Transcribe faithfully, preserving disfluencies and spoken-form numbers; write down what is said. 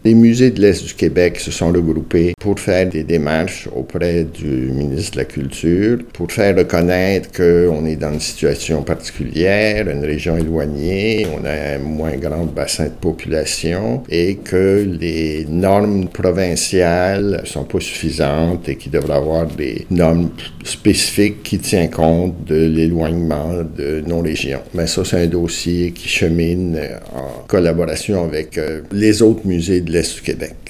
Les musées de l'Est du Québec se sont regroupés pour faire des démarches auprès du ministre de la Culture, pour faire reconnaître qu'on est dans une situation particulière, une région éloignée, on a un moins grand bassin de population et que les normes provinciales ne sont pas suffisantes et qu'il devrait y avoir des normes spécifiques qui tiennent compte de l'éloignement de nos régions. Mais ça, c'est un dossier qui chemine en collaboration avec les autres musées de l'Est du Québec.